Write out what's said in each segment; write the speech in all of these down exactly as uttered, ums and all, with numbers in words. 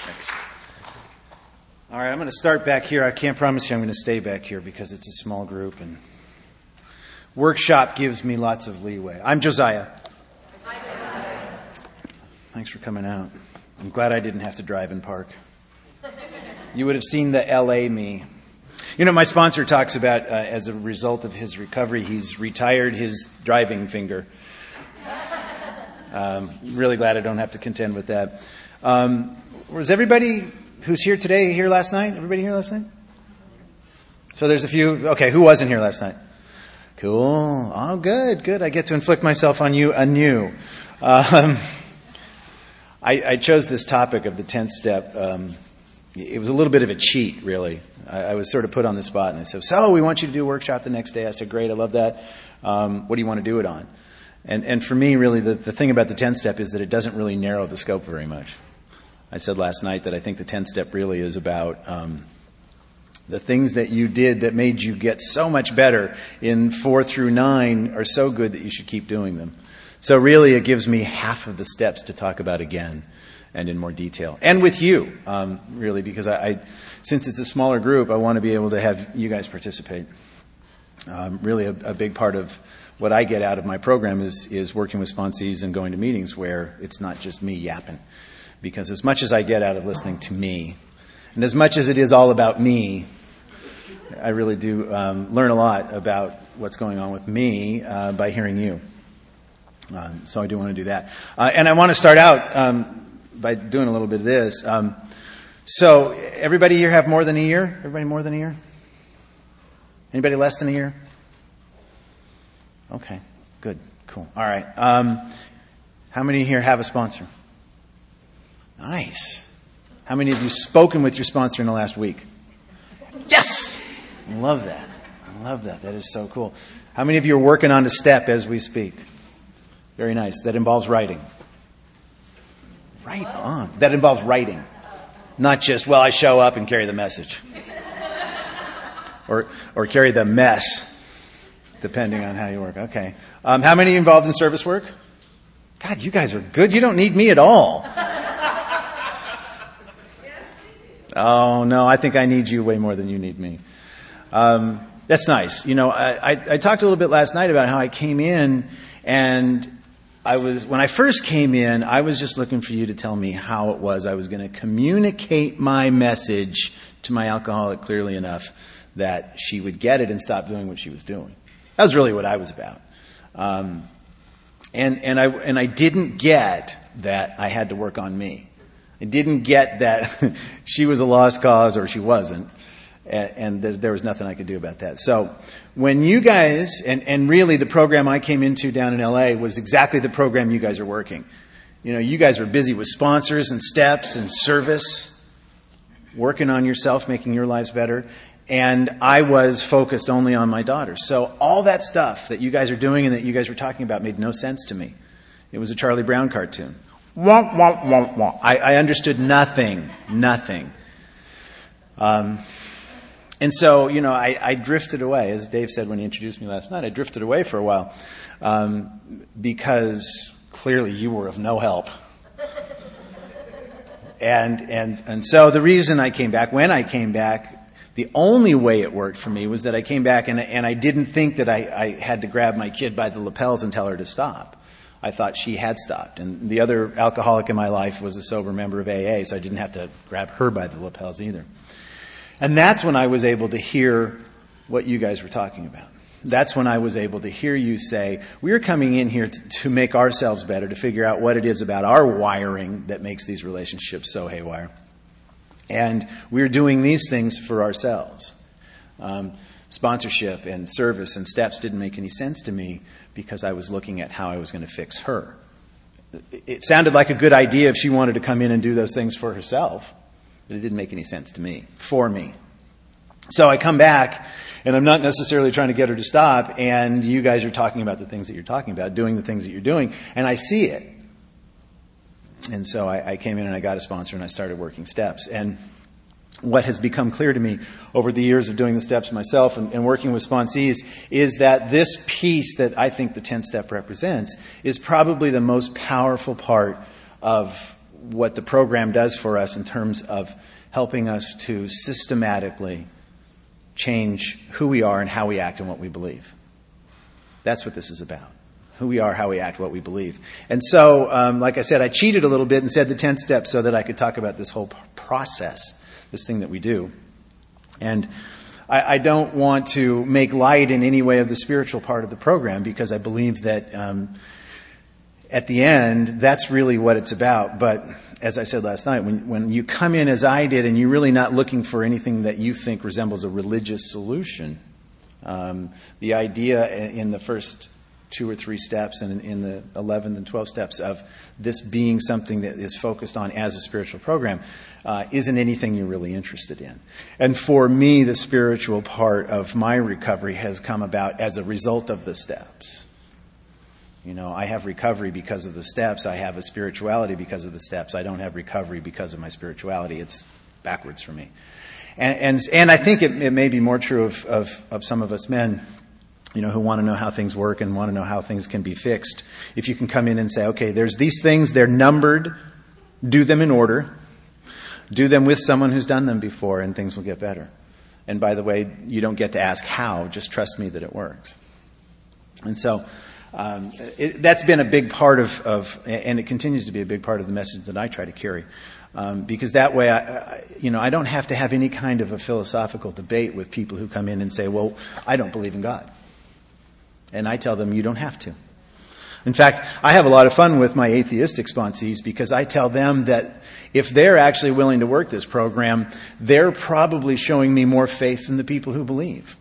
Thanks. All right, I'm going to start back here. I can't promise you I'm going to stay back here because it's a small group and workshop gives me lots of leeway. I'm Josiah. Hi, Josiah. Thanks for coming out. I'm glad I didn't have to drive and park. You would have seen the L A me. You know, my sponsor talks about, uh, as a result of his recovery, he's retired his driving finger. Um, really glad I don't have to contend with that. Um, was everybody who's here today here last night? Everybody here last night? So there's a few. Okay, who wasn't here last night? Cool. Oh, good, good. I get to inflict myself on you anew. Um, I, I chose this topic of the tenth step. Um, it was a little bit of a cheat, really. I, I was sort of put on the spot, and I said, so we want you to do a workshop the next day. I said, great, I love that. Um, what do you want to do it on? And, and for me, really, the, the thing about the tenth step is that it doesn't really narrow the scope very much. I said last night that I think the tenth step really is about um, the things that you did that made you get so much better in four through nine are so good that you should keep doing them. So really, it gives me half of the steps to talk about again and in more detail. And with you, um, really, because I, I, since it's a smaller group, I want to be able to have you guys participate. Um, really, a, a big part of what I get out of my program is, is working with sponsees and going to meetings where it's not just me yapping. Because as much as I get out of listening to me, and as much as it is all about me, I really do um, learn a lot about what's going on with me uh, by hearing you. Uh, so I do want to do that. Uh, and I want to start out um, by doing a little bit of this. Um, so everybody here have more than a year? Everybody more than a year? Anybody less than a year? Okay, good, cool. All right. Um, how many here have a sponsor? Nice. How many of you spoken with your sponsor in the last week? Yes! I love that. I love that. That is so cool. How many of you are working on the step as we speak? Very nice. That involves writing. Right on. That involves writing. Not just, well, I show up and carry the message. Or or carry the mess, depending on how you work. Okay. Um, how many involved in service work? God, you guys are good. You don't need me at all. Oh, no, I think I need you way more than you need me. Um, that's nice. You know, I, I, I talked a little bit last night about how I came in and I was, when I first came in, I was just looking for you to tell me how it was I was going to communicate my message to my alcoholic clearly enough that she would get it and stop doing what she was doing. That was really what I was about. Um, and, and I, and I didn't get that I had to work on me. I didn't get that she was a lost cause or she wasn't, and, and there was nothing I could do about that. So when you guys, and, and really the program I came into down in L A was exactly the program you guys are working. You know, you guys are busy with sponsors and steps and service, working on yourself, making your lives better, and I was focused only on my daughters. So all that stuff that you guys are doing and that you guys were talking about made no sense to me. It was a Charlie Brown cartoon. Womp, womp, womp, womp. I, I understood nothing, nothing. Um, and so, you know, I, I drifted away, as Dave said when he introduced me last night. I drifted away for a while um, because clearly you were of no help. And and and so the reason I came back, when I came back, the only way it worked for me was that I came back and and I didn't think that I, I had to grab my kid by the lapels and tell her to stop. I thought she had stopped. And the other alcoholic in my life was a sober member of A A, so I didn't have to grab her by the lapels either. And that's when I was able to hear what you guys were talking about. That's when I was able to hear you say, we're coming in here to, to make ourselves better, to figure out what it is about our wiring that makes these relationships so haywire. And we're doing these things for ourselves. Um, sponsorship and service and steps didn't make any sense to me because I was looking at how I was going to fix her. It sounded like a good idea if she wanted to come in and do those things for herself, but it didn't make any sense to me, for me. So I come back, and I'm not necessarily trying to get her to stop, and you guys are talking about the things that you're talking about, doing the things that you're doing, and I see it. And so I, I came in and I got a sponsor and I started working steps. And what has become clear to me over the years of doing the steps myself and, and working with sponsees is that this piece that I think the tenth step represents is probably the most powerful part of what the program does for us in terms of helping us to systematically change who we are and how we act and what we believe. That's what this is about. Who we are, how we act, what we believe. And so, um, like I said, I cheated a little bit and said the tenth step so that I could talk about this whole process, this thing that we do. And I, I don't want to make light in any way of the spiritual part of the program, because I believe that um, at the end, that's really what it's about. But as I said last night, when, when you come in as I did and you're really not looking for anything that you think resembles a religious solution, um, the idea in the first two or three steps and in the eleventh and twelfth steps of this being something that is focused on as a spiritual program uh, isn't anything you're really interested in. And for me, the spiritual part of my recovery has come about as a result of the steps. You know, I have recovery because of the steps. I have a spirituality because of the steps. I don't have recovery because of my spirituality. It's backwards for me. And and, and I think it, it may be more true of, of, of some of us men, you know, who want to know how things work and want to know how things can be fixed. If you can come in and say, okay, there's these things, they're numbered, do them in order, do them with someone who's done them before, and things will get better. And by the way, you don't get to ask how, just trust me that it works. And so um, it, that's been a big part of, of, and it continues to be a big part of the message that I try to carry. Um, because that way, I, I, you know, I don't have to have any kind of a philosophical debate with people who come in and say, well, I don't believe in God. And I tell them, you don't have to. In fact, I have a lot of fun with my atheistic sponsees, because I tell them that if they're actually willing to work this program, they're probably showing me more faith than the people who believe.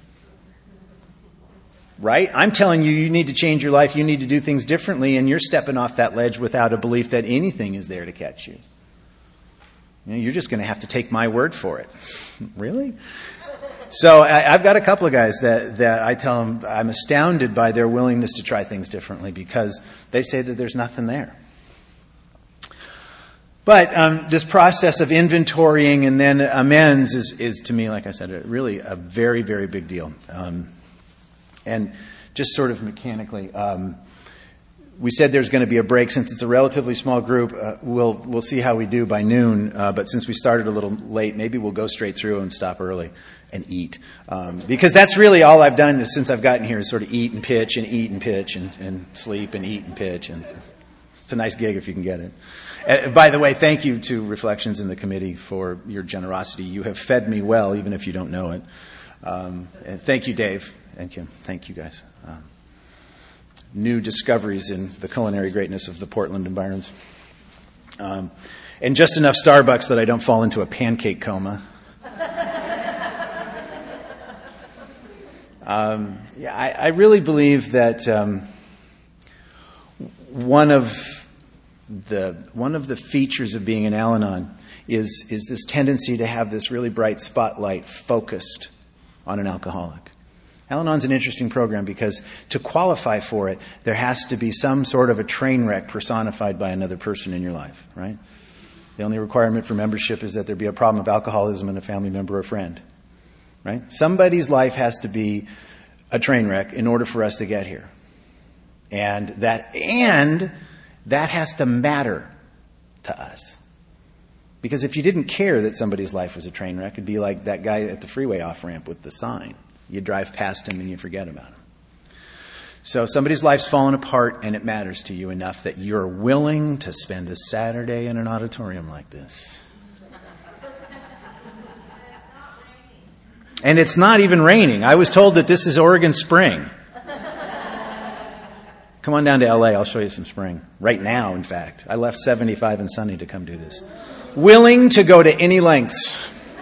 Right? I'm telling you, you need to change your life, you need to do things differently, and you're stepping off that ledge without a belief that anything is there to catch you. You know, you're just going to have to take my word for it. Really? So I, I've got a couple of guys that, that I tell them I'm astounded by their willingness to try things differently, because they say that there's nothing there. But um, this process of inventorying and then amends is, is to me, like I said, really a very, very big deal. Um, and just sort of mechanically, um, we said there's going to be a break. Since it's a relatively small group, uh, we'll we'll see how we do by noon. Uh, but since we started a little late, maybe we'll go straight through and stop early and eat. Um, because that's really all I've done since I've gotten here, is sort of eat and pitch and eat and pitch and, and sleep and eat and pitch. And it's a nice gig if you can get it. Uh, by the way, thank you to Reflections in the committee for your generosity. You have fed me well, even if you don't know it. Um, and thank you, Dave. Thank you. Thank you, guys. Um, new discoveries in the culinary greatness of the Portland environs. Um, and just enough Starbucks that I don't fall into a pancake coma. um, yeah, I, I really believe that um, one of the one of the features of being an Al-Anon is is this tendency to have this really bright spotlight focused on an alcoholic. Al-Anon's an interesting program because to qualify for it, there has to be some sort of a train wreck personified by another person in your life, right? The only requirement for membership is that there be a problem of alcoholism in a family member or friend, right? Somebody's life has to be a train wreck in order for us to get here. And that, and that has to matter to us. Because if you didn't care that somebody's life was a train wreck, it'd be like that guy at the freeway off-ramp with the sign. You drive past him and you forget about him. So somebody's life's fallen apart and it matters to you enough that you're willing to spend a Saturday in an auditorium like this. And it's not even raining. I was told that this is Oregon spring. Come on down to L A. I'll show you some spring. Right now, in fact. I left seventy-five and sunny to come do this. Willing to go to any lengths.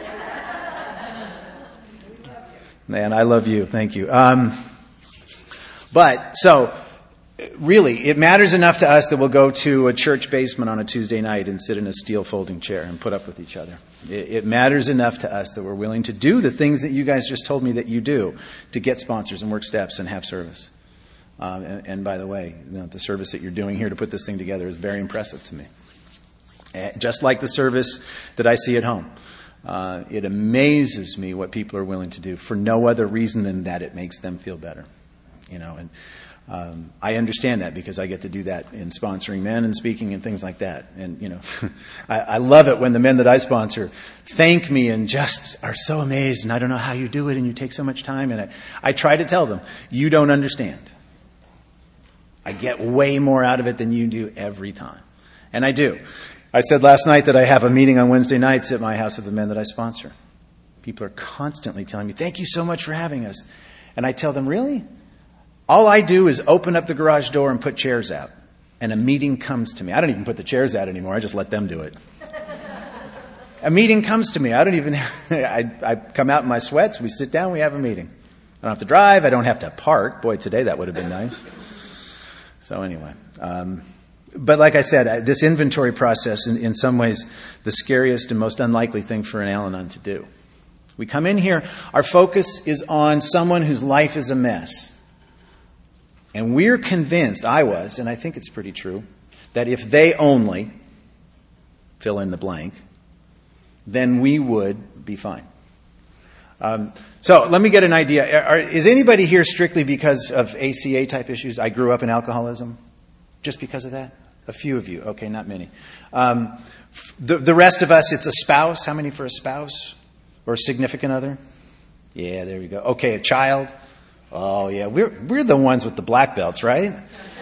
Man, I love you. Thank you. Um, but, so, really, it matters enough to us that we'll go to a church basement on a Tuesday night and sit in a steel folding chair and put up with each other. It, it matters enough to us that we're willing to do the things that you guys just told me that you do to get sponsors and work steps and have service. Um, and, and by the way, you know, the service that you're doing here to put this thing together is very impressive to me. Uh, just like the service that I see at home. Uh, it amazes me what people are willing to do for no other reason than that it makes them feel better. You know, and Um, I understand that because I get to do that in sponsoring men and speaking and things like that. And, you know, I, I love it when the men that I sponsor thank me and just are so amazed, and I don't know how you do it, and you take so much time. And I, I try to tell them, you don't understand. I get way more out of it than you do every time. And I do. I said last night that I have a meeting on Wednesday nights at my house of the men that I sponsor. People are constantly telling me, thank you so much for having us. And I tell them, really? All I do is open up the garage door and put chairs out. And a meeting comes to me. I don't even put the chairs out anymore. I just let them do it. A meeting comes to me. I don't even, I, I come out in my sweats. We sit down. We have a meeting. I don't have to drive. I don't have to park. Boy, today that would have been nice. So anyway, um, but like I said, this inventory process in, in some ways the scariest and most unlikely thing for an Al-Anon to do. We come in here, our focus is on someone whose life is a mess. And we're convinced, I was, and I think it's pretty true, that if they only fill in the blank, then we would be fine. Um, so let me get an idea. Are, is anybody here strictly because of A C A type issues? I grew up in alcoholism. Just because of that? A few of you. Okay, not many. Um, the, the rest of us, it's a spouse. How many for a spouse? Or a significant other? Yeah, there we go. Okay, a child. Oh, yeah. We're we're the ones with the black belts, right?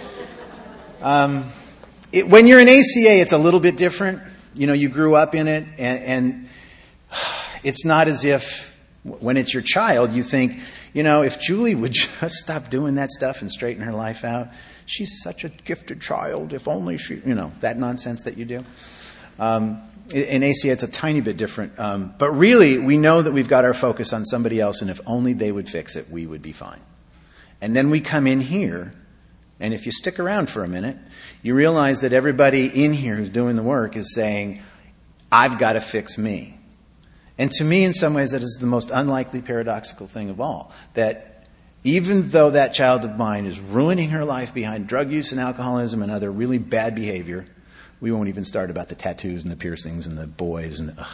Um, it, when you're in A C A, it's a little bit different. You know, you grew up in it, and, and it's not as if when it's your child, you think, you know, if Julie would just stop doing that stuff and straighten her life out, she's such a gifted child. If only she, you know, that nonsense that you do. Um, in A C A, it's a tiny bit different. Um, but really, we know that we've got our focus on somebody else, and if only they would fix it, we would be fine. And then we come in here, and if you stick around for a minute, you realize that everybody in here who's doing the work is saying, I've got to fix me. And to me, in some ways, that is the most unlikely paradoxical thing of all. That even though that child of mine is ruining her life behind drug use and alcoholism and other really bad behavior, we won't even start about the tattoos and the piercings and the boys and ugh,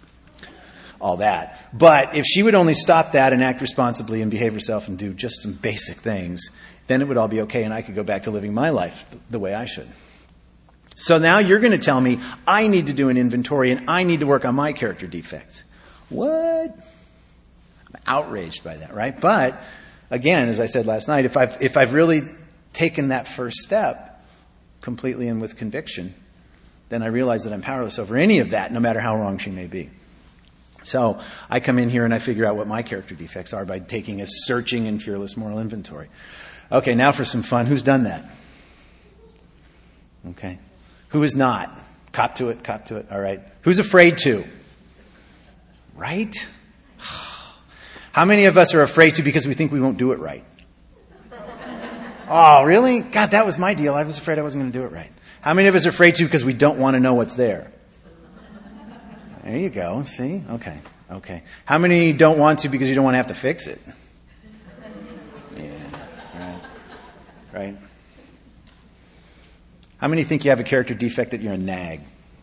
all that. But if she would only stop that and act responsibly and behave herself and do just some basic things, then it would all be okay and I could go back to living my life the way I should. So now you're going to tell me I need to do an inventory and I need to work on my character defects. What? I'm outraged by that, right? But again, as I said last night, if I've if I've really taken that first step completely and with conviction, then I realize that I'm powerless over any of that, no matter how wrong she may be. So I come in here and I figure out what my character defects are by taking a searching and fearless moral inventory. Okay, now for some fun. Who's done that? Okay. Who is not? Cop to it, cop to it. All right. Who's afraid to? Right? How many of us are afraid to because we think we won't do it right? Oh, really? God, that was my deal. I was afraid I wasn't going to do it right. How many of us are afraid to because we don't want to know what's there? There you go. See? Okay. Okay. How many don't want to because you don't want to have to fix it? Yeah. Right. Right. How many think you have a character defect that you're a nag?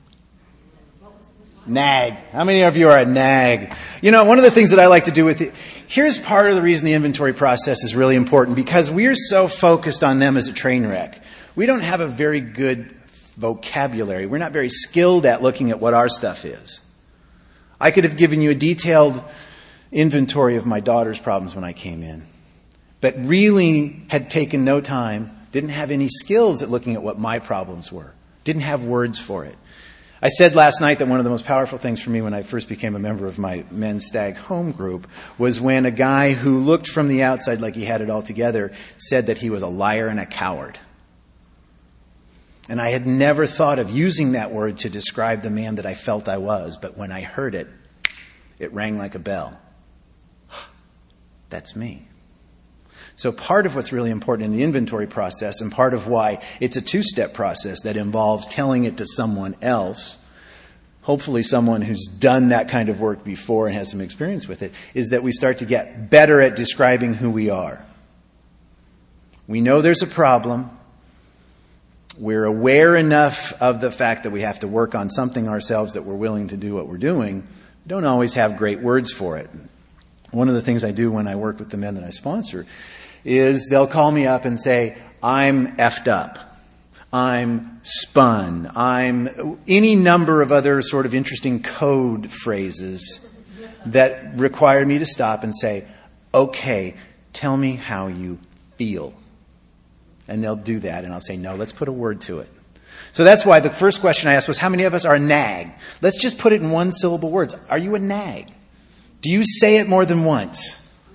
Nag. How many of you are a nag? You know, one of the things that I like to do with it, here's part of the reason the inventory process is really important, because we're so focused on them as a train wreck. We don't have a very good vocabulary. We're not very skilled at looking at what our stuff is. I could have given you a detailed inventory of my daughter's problems when I came in, but really had taken no time, didn't have any skills at looking at what my problems were, didn't have words for it. I said last night that one of the most powerful things for me when I first became a member of my men's stag home group was when a guy who looked from the outside like he had it all together said that he was a liar and a coward. And I had never thought of using that word to describe the man that I felt I was, but when I heard it, it rang like a bell. That's me. So part of what's really important in the inventory process, and part of why it's a two-step process that involves telling it to someone else, hopefully someone who's done that kind of work before and has some experience with it, is that we start to get better at describing who we are. We know there's a problem. We're aware enough of the fact that we have to work on something ourselves that we're willing to do what we're doing. We don't always have great words for it. One of the things I do when I work with the men that I sponsor is they'll call me up and say, I'm effed up. I'm spun. I'm any number of other sort of interesting code phrases that require me to stop and say, okay, tell me how you feel. And they'll do that, and I'll say, no, let's put a word to it. So that's why the first question I asked was, how many of us are a nag? Let's just put it in one syllable words. Are you a nag? Do you say it more than once?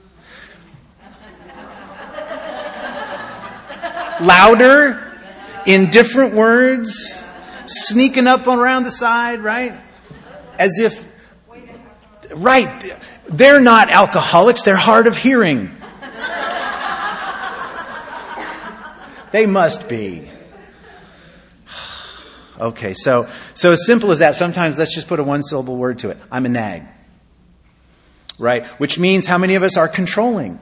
Louder, in different words, sneaking up around the side, right? As if, right, they're not alcoholics, they're hard of hearing. They must be. Okay, so so as simple as that, sometimes let's just put a one-syllable word to it. I'm a nag. Right? Which means how many of us are controlling?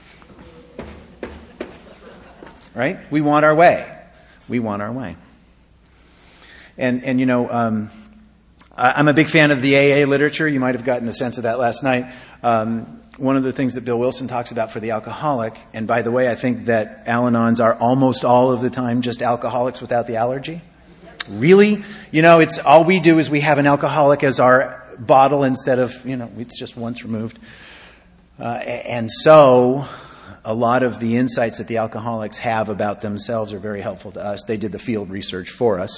Right? We want our way. We want our way. And, and you know, um, I'm a big fan of the A A literature. You might have gotten a sense of that last night. Um, one of the things that Bill Wilson talks about for the alcoholic, and by the way, I think that Al-Anons are almost all of the time just alcoholics without the allergy. Really? You know, it's all we do is we have an alcoholic as our bottle instead of, you know, it's just once removed. Uh, and so a lot of the insights that the alcoholics have about themselves are very helpful to us. They did the field research for us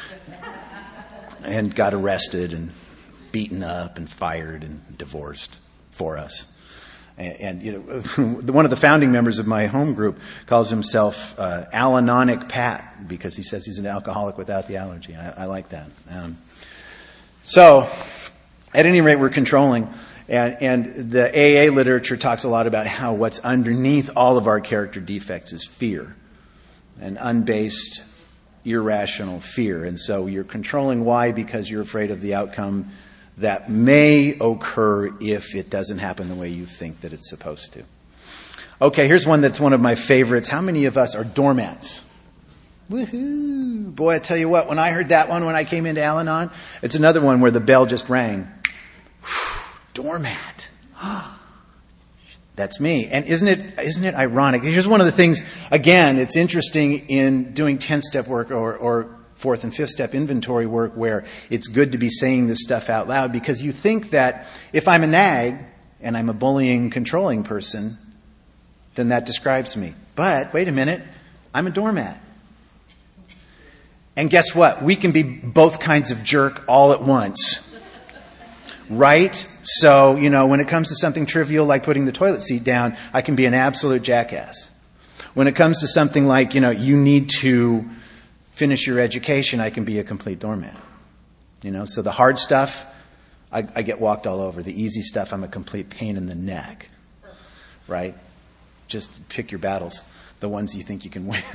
and got arrested and beaten up and fired and divorced for us. And, and you know, one of the founding members of my home group calls himself uh, Al-Anonic Pat because he says he's an alcoholic without the allergy. I, I like that. Um, so, at any rate, we're controlling. And, and the A A literature talks a lot about how what's underneath all of our character defects is fear. An unbased, irrational fear. And so you're controlling. Why? Because you're afraid of the outcome that may occur if it doesn't happen the way you think that it's supposed to. Okay, here's one that's one of my favorites. How many of us are doormats? Woohoo! Boy, I tell you what, when I heard that one when I came into Al-Anon, it's another one where the bell just rang. Doormat. That's me. And isn't it isn't it ironic? Here's one of the things, again, it's interesting in doing ten-step work or, or fourth and fifth step inventory work where it's good to be saying this stuff out loud because you think that if I'm a nag and I'm a bullying, controlling person, then that describes me. But, wait a minute, I'm a doormat. And guess what? We can be both kinds of jerk all at once. Right? So, you know, when it comes to something trivial like putting the toilet seat down, I can be an absolute jackass. When it comes to something like, you know, you need to finish your education, I can be a complete doormat. You know, so the hard stuff, I, I get walked all over. The easy stuff, I'm a complete pain in the neck. Right? Just pick your battles. The ones you think you can win.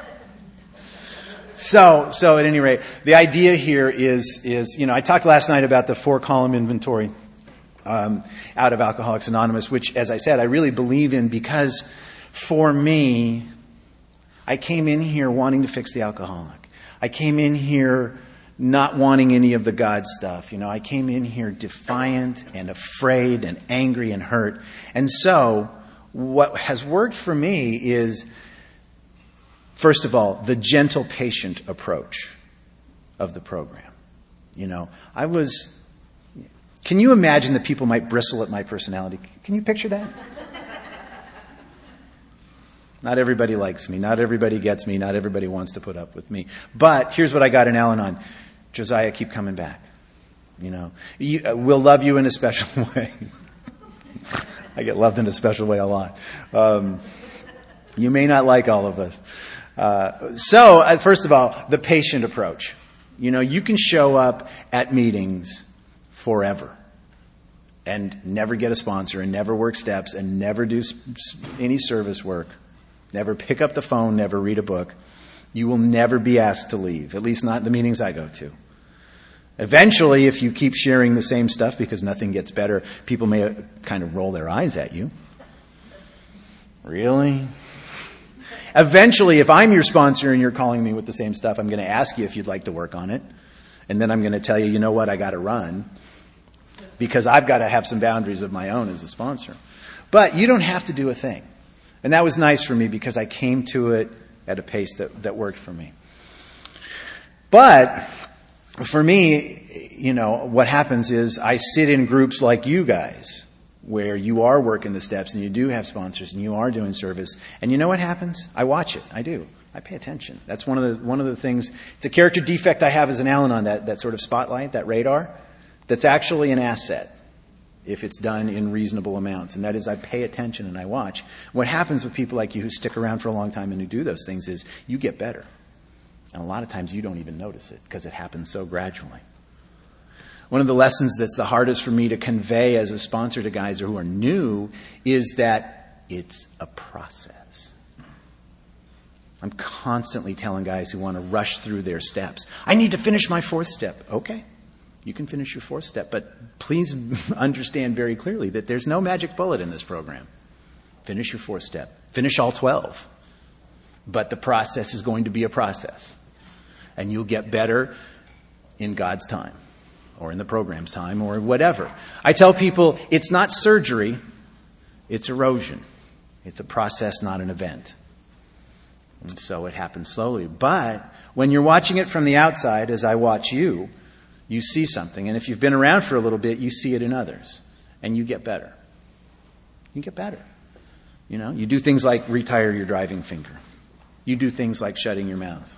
So, so at any rate, the idea here is, is, you know, I talked last night about the four-column inventory um, out of Alcoholics Anonymous, which, as I said, I really believe in because for me, I came in here wanting to fix the alcoholic. I came in here not wanting any of the God stuff. You know, I came in here defiant and afraid and angry and hurt. And so, what has worked for me is, first of all, the gentle, patient approach of the program. You know, I was... Can you imagine that people might bristle at my personality? Can you picture that? Not everybody likes me. Not everybody gets me. Not everybody wants to put up with me. But here's what I got in Al-Anon. Josiah, keep coming back. You know, you, uh, we'll love you in a special way. I get loved in a special way a lot. Um, you may not like all of us. Uh, so, uh, first of all, the patient approach. You know, you can show up at meetings forever and never get a sponsor and never work steps and never do any service work, never pick up the phone, never read a book. You will never be asked to leave, at least not the meetings I go to. Eventually, if you keep sharing the same stuff because nothing gets better, people may kind of roll their eyes at you. Really? Eventually, if I'm your sponsor and you're calling me with the same stuff, I'm going to ask you if you'd like to work on it. And then I'm going to tell you, you know what, I got to run. Because I've got to have some boundaries of my own as a sponsor. But you don't have to do a thing. And that was nice for me because I came to it at a pace that, that worked for me. But for me, you know, what happens is I sit in groups like you guys where you are working the steps and you do have sponsors and you are doing service. And you know what happens? I watch it. I do. I pay attention. That's one of the one of the things. It's a character defect I have as an Al-Anon, that, that sort of spotlight, that radar, that's actually an asset if it's done in reasonable amounts. And that is, I pay attention and I watch. What happens with people like you who stick around for a long time and who do those things is you get better. And a lot of times you don't even notice it because it happens so gradually. One of the lessons that's the hardest for me to convey as a sponsor to guys who are new is that it's a process. I'm constantly telling guys who want to rush through their steps, I need to finish my fourth step. Okay. You can finish your fourth step, but please understand very clearly that there's no magic bullet in this program. Finish your fourth step. Finish all twelve. But the process is going to be a process. And you'll get better in God's time, or in the program's time, or whatever. I tell people it's not surgery, it's erosion. It's a process, not an event. And so it happens slowly. But when you're watching it from the outside, as I watch you, you see something. And if you've been around for a little bit, you see it in others. And you get better. You get better. You know, you do things like retire your driving finger. You do things like shutting your mouth.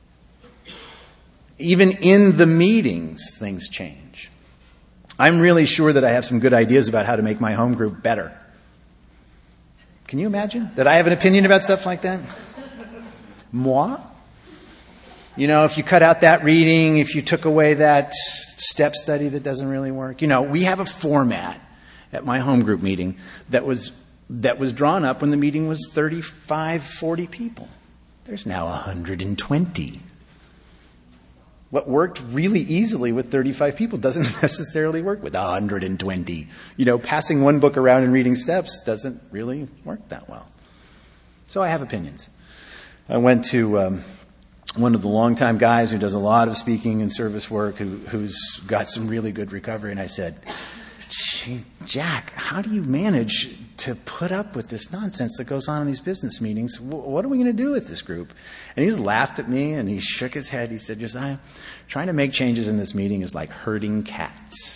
Even in the meetings, things change. I'm really sure that I have some good ideas about how to make my home group better. Can you imagine that I have an opinion about stuff like that? Moi? You know, if you cut out that reading, if you took away that step study that doesn't really work. You know, we have a format at my home group meeting that was that was drawn up when the meeting was thirty-five, forty people. There's now one hundred twenty. What worked really easily with thirty-five people doesn't necessarily work with one hundred twenty. You know, passing one book around and reading steps doesn't really work that well. So I have opinions. I went to um, one of the longtime guys who does a lot of speaking and service work, who, who's got some really good recovery, and I said, Gee, Jack, how do you manage to put up with this nonsense that goes on in these business meetings? What are we going to do with this group? And he just laughed at me and he shook his head. He said, Josiah, trying to make changes in this meeting is like herding cats.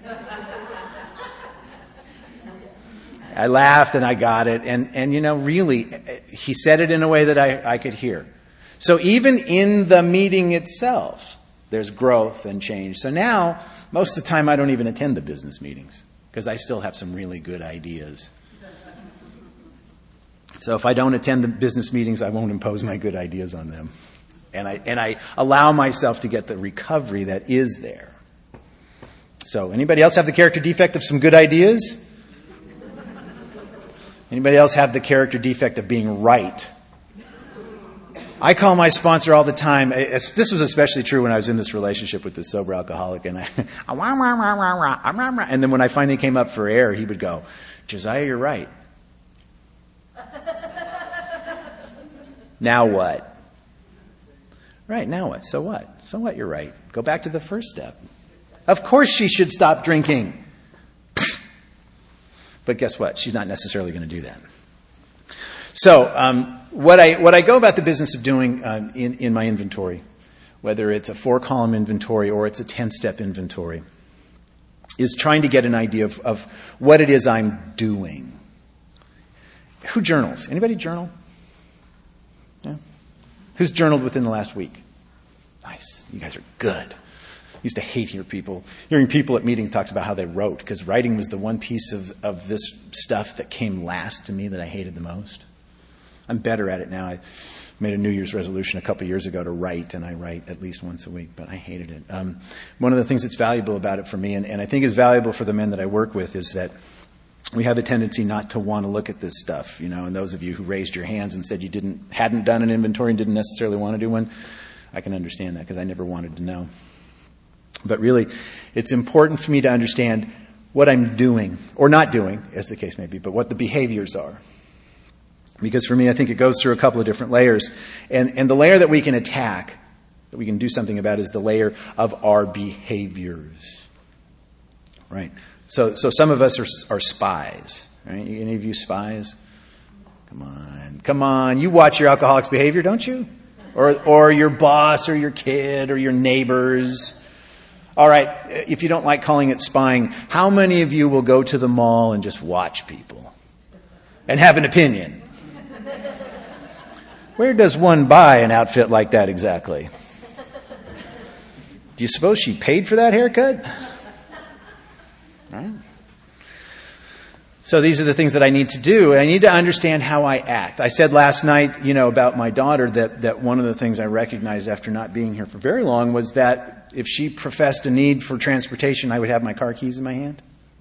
I laughed and I got it. And, and you know, really, he said it in a way that I, I could hear. So even in the meeting itself, there's growth and change. So now, most of the time, I don't even attend the business meetings because I still have some really good ideas. So if I don't attend the business meetings, I won't impose my good ideas on them. And I, and I allow myself to get the recovery that is there. So anybody else have the character defect of some good ideas? Anybody else have the character defect of being right? I call my sponsor all the time. This was especially true when I was in this relationship with this sober alcoholic. And I, and then when I finally came up for air, he would go, Josiah, you're right. Now what? Right, now what? So what? So what, you're right. Go back to the first step. Of course she should stop drinking. But guess what? She's not necessarily going to do that. So um, what I what I go about the business of doing um, in, in my inventory, whether it's a four-column inventory or it's a ten-step inventory, is trying to get an idea of, of what it is I'm doing. Who journals? Anybody journal? Yeah. Who's journaled within the last week? Nice. You guys are good. I used to hate hear people, hearing people at meetings talk about how they wrote, because writing was the one piece of, of this stuff that came last to me that I hated the most. I'm better at it now. I made a New Year's resolution a couple years ago to write, and I write at least once a week, but I hated it. Um, one of the things that's valuable about it for me, and, and I think is valuable for the men that I work with, is that we have a tendency not to want to look at this stuff, you know, and those of you who raised your hands and said you didn't, hadn't done an inventory and didn't necessarily want to do one, I can understand that because I never wanted to know. But really, it's important for me to understand what I'm doing, or not doing, as the case may be, but what the behaviors are. Because for me, I think it goes through a couple of different layers. And, and the layer that we can attack, that we can do something about, is the layer of our behaviors. Right? So, so some of us are, are spies. Right? Any of you spies? Come on. Come on. You watch your alcoholic's behavior, don't you? Or, or your boss or your kid or your neighbors. All right. If you don't like calling it spying, how many of you will go to the mall and just watch people and have an opinion? Where does one buy an outfit like that exactly? Do you suppose she paid for that haircut? Right? So these are the things that I need to do. I need to understand how I act. I said last night, you know, about my daughter that, that one of the things I recognized after not being here for very long was that if she professed a need for transportation, I would have my car keys in my hand.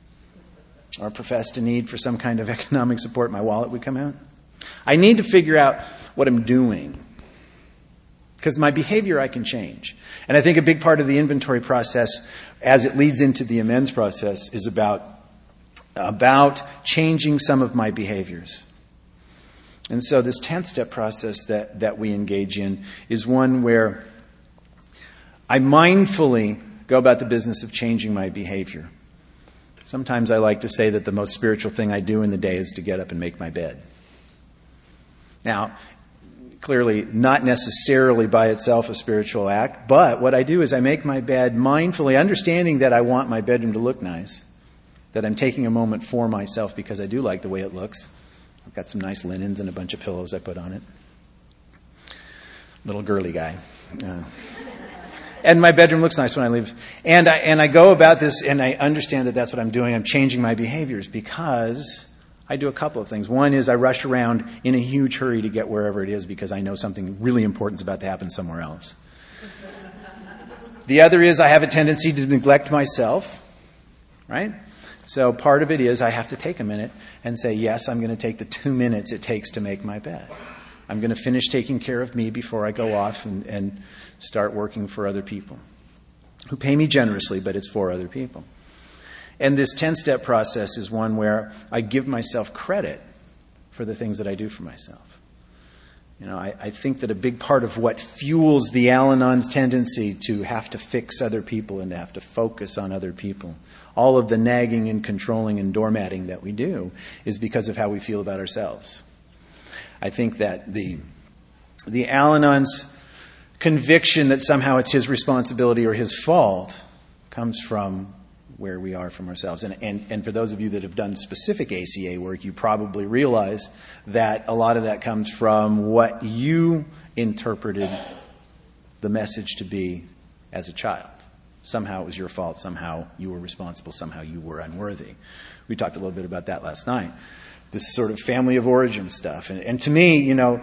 Or professed a need for some kind of economic support, my wallet would come out. I need to figure out what I'm doing. Because my behavior I can change. And I think a big part of the inventory process, as it leads into the amends process, is about, about changing some of my behaviors. And so this tenth-step process that, that we engage in is one where I mindfully go about the business of changing my behavior. Sometimes I like to say that the most spiritual thing I do in the day is to get up and make my bed. Now, clearly not necessarily by itself a spiritual act, but what I do is I make my bed mindfully, understanding that I want my bedroom to look nice, that I'm taking a moment for myself because I do like the way it looks. I've got some nice linens and a bunch of pillows I put on it. Little girly guy. Uh, and my bedroom looks nice when I leave. And I, and I go about this and I understand that that's what I'm doing. I'm changing my behaviors because I do a couple of things. One is I rush around in a huge hurry to get wherever it is because I know something really important is about to happen somewhere else. The other is I have a tendency to neglect myself, right? So part of it is I have to take a minute and say, yes, I'm going to take the two minutes it takes to make my bed. I'm going to finish taking care of me before I go off and, and start working for other people who pay me generously, but it's for other people. And this ten-step process is one where I give myself credit for the things that I do for myself. You know, I, I think that a big part of what fuels the Al-Anon's tendency to have to fix other people and to have to focus on other people, all of the nagging and controlling and doormatting that we do, is because of how we feel about ourselves. I think that the, the Al-Anon's conviction that somehow it's his responsibility or his fault comes from where we are from ourselves. And, and, and for those of you that have done specific A C A work, you probably realize that a lot of that comes from what you interpreted the message to be as a child. Somehow it was your fault. Somehow you were responsible. Somehow you were unworthy. We talked a little bit about that last night. This sort of family of origin stuff. And, and to me, you know,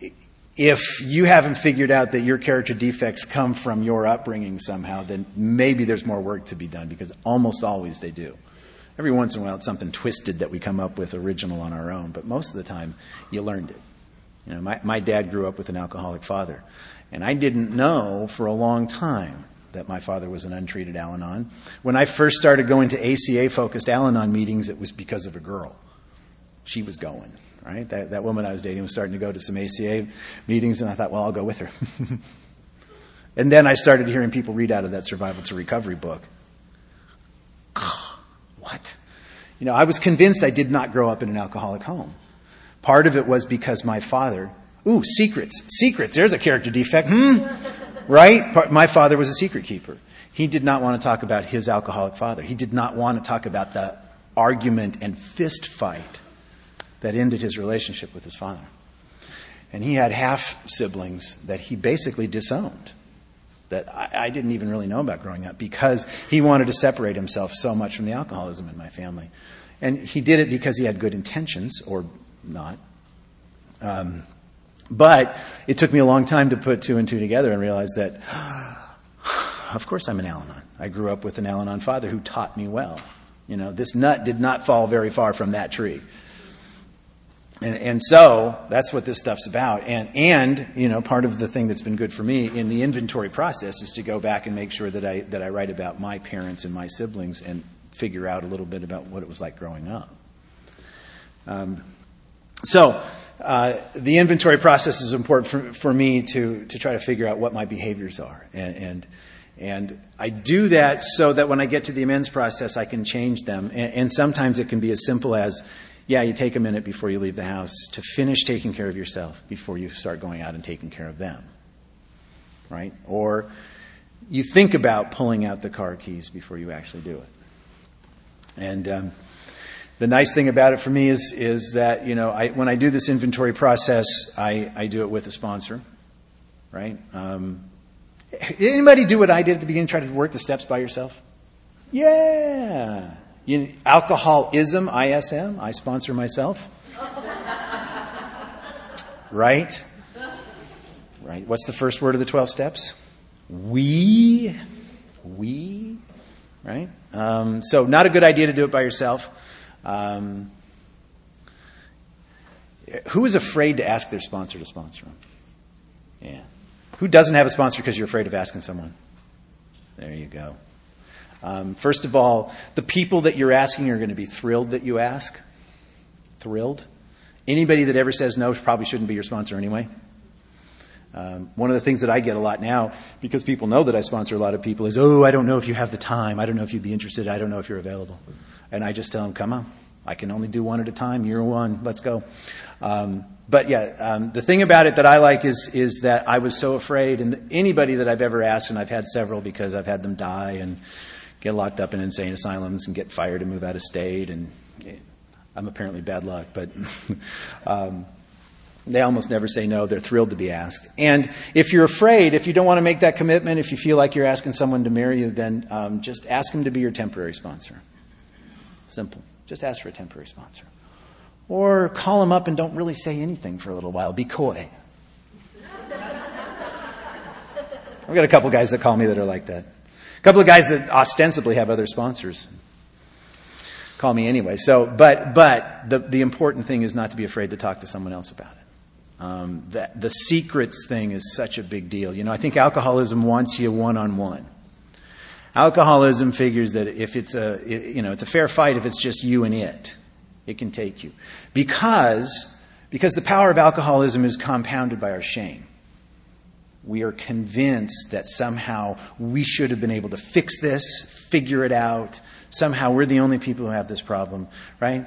if you haven't figured out that your character defects come from your upbringing somehow, then maybe there's more work to be done, because almost always they do. Every once in a while it's something twisted that we come up with original on our own, but most of the time you learned it. You know, my, my dad grew up with an alcoholic father, and I didn't know for a long time that my father was an untreated Al-Anon. When I first started going to A C A-focused Al-Anon meetings, it was because of a girl. She was going. Right? That, that woman I was dating was starting to go to some A C A meetings, and I thought, well, I'll go with her. And then I started hearing people read out of that Survival to Recovery book. What? You know, I was convinced I did not grow up in an alcoholic home. Part of it was because my father, ooh, secrets, secrets, there's a character defect, hmm? Right? Part, my father was a secret keeper. He did not want to talk about his alcoholic father. He did not want to talk about the argument and fist fight that ended his relationship with his father. And he had half-siblings that he basically disowned, that I, I didn't even really know about growing up, because he wanted to separate himself so much from the alcoholism in my family. And he did it because he had good intentions, or not. Um, but it took me a long time to put two and two together and realize that, of course I'm an Al-Anon. I grew up with an Al-Anon father who taught me well. You know, this nut did not fall very far from that tree. And, and so that's what this stuff's about. And, and, you know, part of the thing that's been good for me in the inventory process is to go back and make sure that I, that I write about my parents and my siblings and figure out a little bit about what it was like growing up. Um, so, uh, the inventory process is important for, for me to, to try to figure out what my behaviors are. And, and, and I do that so that when I get to the amends process, I can change them. And, and sometimes it can be as simple as, yeah, you take a minute before you leave the house to finish taking care of yourself before you start going out and taking care of them. Right? Or you think about pulling out the car keys before you actually do it. And um, the nice thing about it for me is is that, you know, I, when I do this inventory process, I, I do it with a sponsor. Right? Um, anybody do what I did at the beginning, try to work the steps by yourself? Yeah. You, alcoholism, I S M, I sponsor myself. Right? Right. What's the first word of the twelve steps? We. We. Right? Um, so not a good idea to do it by yourself. Um, who is afraid to ask their sponsor to sponsor them? Yeah. Who doesn't have a sponsor because you're afraid of asking someone? There you go. Um, first of all, the people that you're asking are going to be thrilled that you ask. Thrilled. Anybody that ever says no probably shouldn't be your sponsor anyway. Um, one of the things that I get a lot now, because people know that I sponsor a lot of people, is, oh, I don't know if you have the time. I don't know if you'd be interested. I don't know if you're available. And I just tell them, come on. I can only do one at a time. You're one. Let's go. Um, but yeah, um, the thing about it that I like is is that I was so afraid, and anybody that I've ever asked, and I've had several because I've had them die and get locked up in insane asylums and get fired and move out of state, and I'm apparently bad luck, but um, they almost never say no. They're thrilled to be asked. And if you're afraid, if you don't want to make that commitment, if you feel like you're asking someone to marry you, then um, just ask them to be your temporary sponsor. Simple. Just ask for a temporary sponsor. Or call them up and don't really say anything for a little while. Be coy. I've got a couple guys that call me that are like that. A couple of guys that ostensibly have other sponsors call me anyway. So, but but the the important thing is not to be afraid to talk to someone else about it. Um, that the secrets thing is such a big deal. You know, I think alcoholism wants you one on one. Alcoholism figures that if it's a you know it's a fair fight if it's just you and it, it can take you, because because the power of alcoholism is compounded by our shame. We are convinced that somehow we should have been able to fix this, figure it out. Somehow we're the only people who have this problem, right?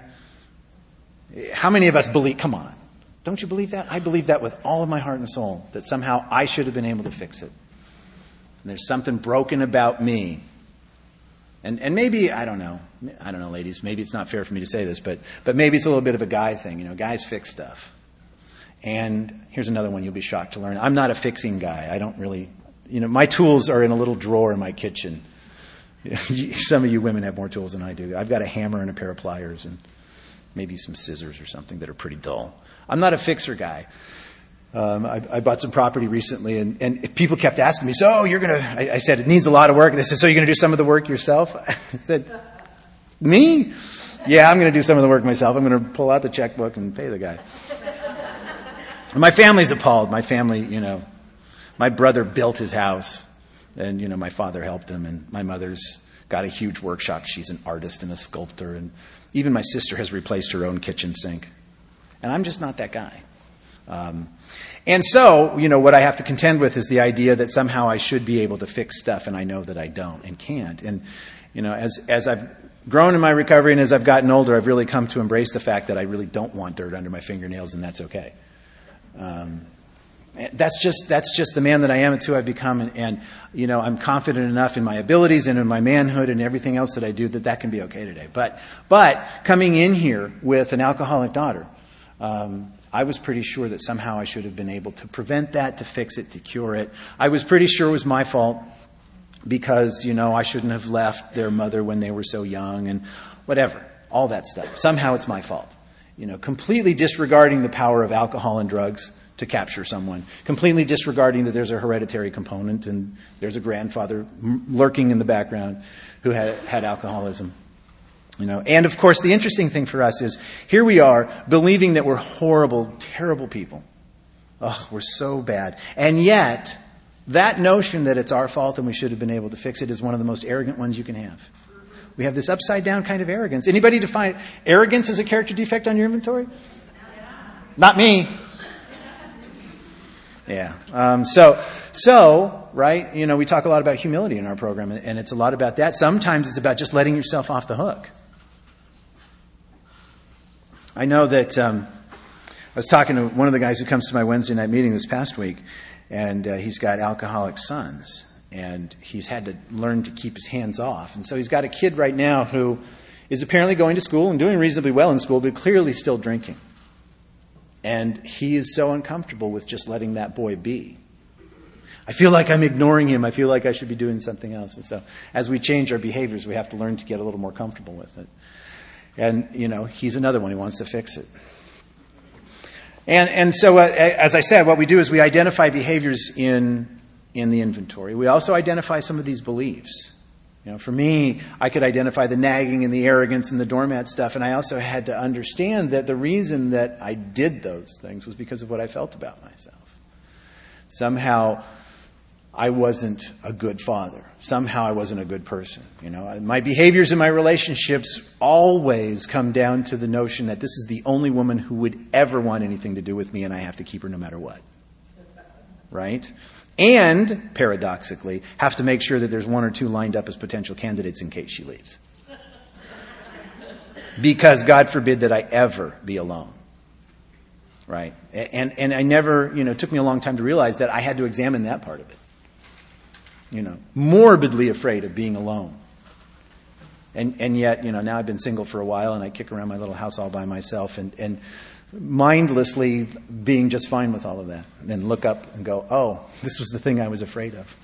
How many of us believe, come on, don't you believe that? I believe that with all of my heart and soul, that somehow I should have been able to fix it. And there's something broken about me. And and maybe, I don't know, I don't know, ladies, maybe it's not fair for me to say this, but but maybe it's a little bit of a guy thing. You know, guys fix stuff. And here's another one you'll be shocked to learn. I'm not a fixing guy. I don't really, you know, my tools are in a little drawer in my kitchen. Some of you women have more tools than I do. I've got a hammer and a pair of pliers and maybe some scissors or something that are pretty dull. I'm not a fixer guy. Um, I, I bought some property recently, and, and people kept asking me, so you're going to, I said, it needs a lot of work. They said, so you're going to do some of the work yourself? I said, me? Yeah, I'm going to do some of the work myself. I'm going to pull out the checkbook and pay the guy. My family's appalled. My family, you know, my brother built his house, and, you know, my father helped him, and my mother's got a huge workshop. She's an artist and a sculptor, and even my sister has replaced her own kitchen sink. And I'm just not that guy. Um, and so, you know, what I have to contend with is the idea that somehow I should be able to fix stuff, and I know that I don't and can't. And, you know, as as I've grown in my recovery and as I've gotten older, I've really come to embrace the fact that I really don't want dirt under my fingernails, and that's okay. Um, that's just that's just the man that I am. It's who I've become, and, and you know I'm confident enough in my abilities and in my manhood and everything else that I do that that can be okay today. But but coming in here with an alcoholic daughter, um, I was pretty sure that somehow I should have been able to prevent that, to fix it, to cure it. I was pretty sure it was my fault because you know I shouldn't have left their mother when they were so young and whatever, all that stuff. Somehow it's my fault. You know, completely disregarding the power of alcohol and drugs to capture someone. Completely disregarding that there's a hereditary component and there's a grandfather lurking in the background who had, had alcoholism. You know, and of course the interesting thing for us is here we are believing that we're horrible, terrible people. Oh, we're so bad. And yet, that notion that it's our fault and we should have been able to fix it is one of the most arrogant ones you can have. We have this upside down kind of arrogance. Anybody define arrogance as a character defect on your inventory? Not me. Yeah. Um, so, so, right, you know, we talk a lot about humility in our program, and it's a lot about that. Sometimes it's about just letting yourself off the hook. I know that um, I was talking to one of the guys who comes to my Wednesday night meeting this past week, and uh, he's got alcoholic sons, and he's had to learn to keep his hands off. And so he's got a kid right now who is apparently going to school and doing reasonably well in school, but clearly still drinking. And he is so uncomfortable with just letting that boy be. I feel like I'm ignoring him. I feel like I should be doing something else. And so as we change our behaviors, we have to learn to get a little more comfortable with it. And, you know, he's another one who wants to fix it. And and so, uh, as I said, what we do is we identify behaviors in in the inventory. We also identify some of these beliefs. You know, for me, I could identify the nagging and the arrogance and the doormat stuff, and I also had to understand that the reason that I did those things was because of what I felt about myself. Somehow, I wasn't a good father. Somehow I wasn't a good person. You know, my behaviors in my relationships always come down to the notion that this is the only woman who would ever want anything to do with me, and I have to keep her no matter what. Right? And, paradoxically, have to make sure that there's one or two lined up as potential candidates in case she leaves. Because God forbid that I ever be alone. Right? And and I never, you know, it took me a long time to realize that I had to examine that part of it. You know, morbidly afraid of being alone. And and yet, you know, now I've been single for a while and I kick around my little house all by myself and, and mindlessly being just fine with all of that. And then look up and go, oh, this was the thing I was afraid of.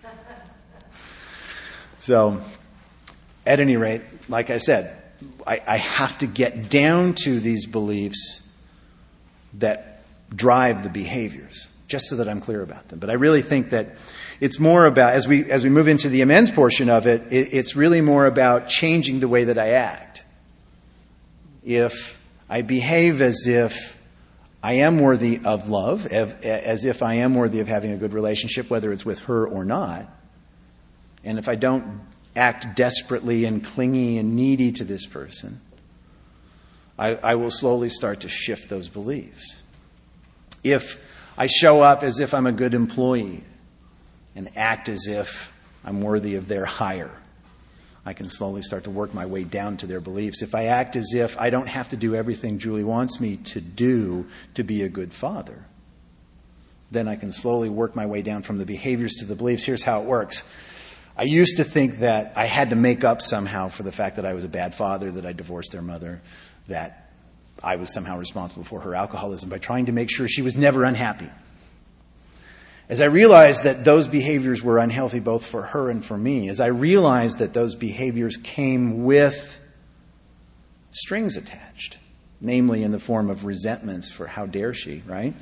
So, at any rate, like I said, I, I have to get down to these beliefs that drive the behaviors, just so that I'm clear about them. But I really think that it's more about, as we as we move into the amends portion of it, it, it's really more about changing the way that I act. If I behave as if I am worthy of love, as if I am worthy of having a good relationship, whether it's with her or not, and if I don't act desperately and clingy and needy to this person, I, I will slowly start to shift those beliefs. If I show up as if I'm a good employee and act as if I'm worthy of their hire, I can slowly start to work my way down to their beliefs. If I act as if I don't have to do everything Julie wants me to do to be a good father, then I can slowly work my way down from the behaviors to the beliefs. Here's how it works. I used to think that I had to make up somehow for the fact that I was a bad father, that I divorced their mother, that I was somehow responsible for her alcoholism by trying to make sure she was never unhappy. As I realized that those behaviors were unhealthy both for her and for me, as I realized that those behaviors came with strings attached, namely in the form of resentments for how dare she, right?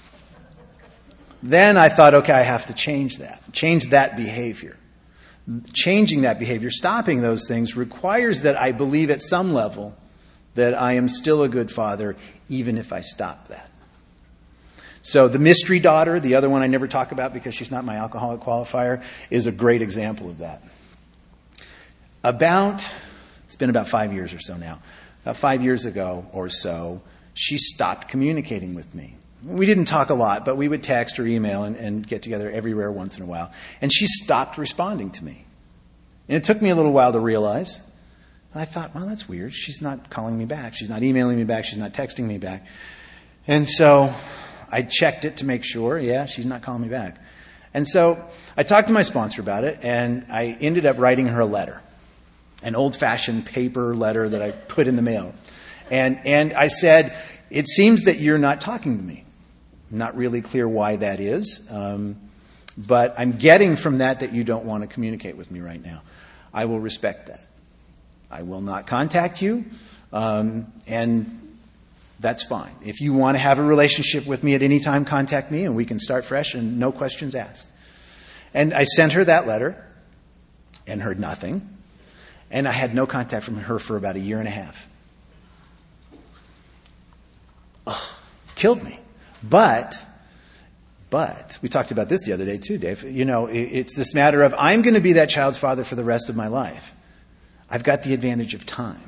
Then I thought, okay, I have to change that, change that behavior. Changing that behavior, stopping those things, requires that I believe at some level that I am still a good father, even if I stop that. So the mystery daughter, the other one I never talk about because she's not my alcoholic qualifier, is a great example of that. About, it's been about five years or so now, about five years ago or so, she stopped communicating with me. We didn't talk a lot, but we would text or email and, and get together everywhere once in a while. And she stopped responding to me. And it took me a little while to realize. And I thought, well, that's weird. She's not calling me back. She's not emailing me back. She's not texting me back. And so I checked it to make sure. Yeah, she's not calling me back. And so I talked to my sponsor about it, and I ended up writing her a letter, an old-fashioned paper letter that I put in the mail. And and I said, it seems that you're not talking to me. I'm not really clear why that is, um, but I'm getting from that that you don't want to communicate with me right now. I will respect that. I will not contact you, um, and that's fine. If you want to have a relationship with me at any time, contact me and we can start fresh and no questions asked. And I sent her that letter and heard nothing. And I had no contact from her for about a year and a half. Ugh, killed me. But, but, we talked about this the other day too, Dave. You know, it's this matter of I'm going to be that child's father for the rest of my life. I've got the advantage of time.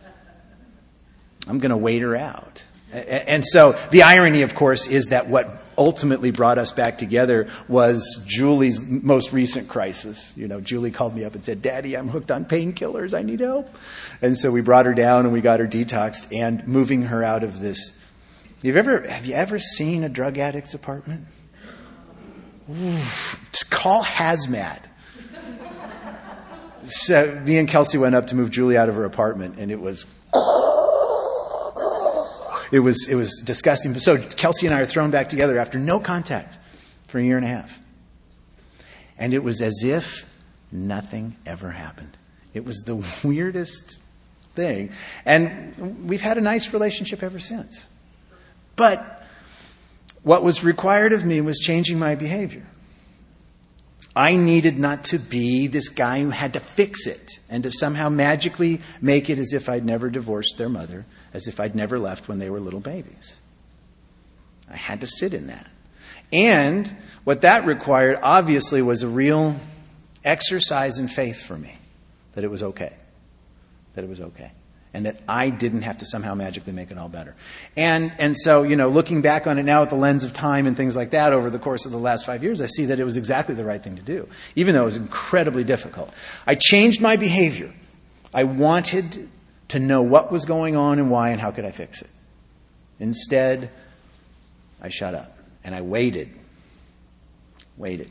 I'm going to wait her out. And so the irony, of course, is that what ultimately brought us back together was Julie's most recent crisis. You know, Julie called me up and said, Daddy, I'm hooked on painkillers. I need help. And so we brought her down and we got her detoxed and moving her out of this. You've ever, have you ever seen a drug addict's apartment? Oof, call hazmat. So me and Kelsey went up to move Julie out of her apartment, and it was, it was, it was disgusting. So Kelsey and I are thrown back together after no contact for a year and a half. And it was as if nothing ever happened. It was the weirdest thing. And we've had a nice relationship ever since. But what was required of me was changing my behavior. I needed not to be this guy who had to fix it and to somehow magically make it as if I'd never divorced their mother, as if I'd never left when they were little babies. I had to sit in that. And what that required, obviously, was a real exercise in faith for me, that it was okay, that it was okay. And that I didn't have to somehow magically make it all better. And and so, you know, looking back on it now with the lens of time and things like that over the course of the last five years, I see that it was exactly the right thing to do, even though it was incredibly difficult. I changed my behavior. I wanted to know what was going on and why and how could I fix it. Instead, I shut up and I waited. Waited.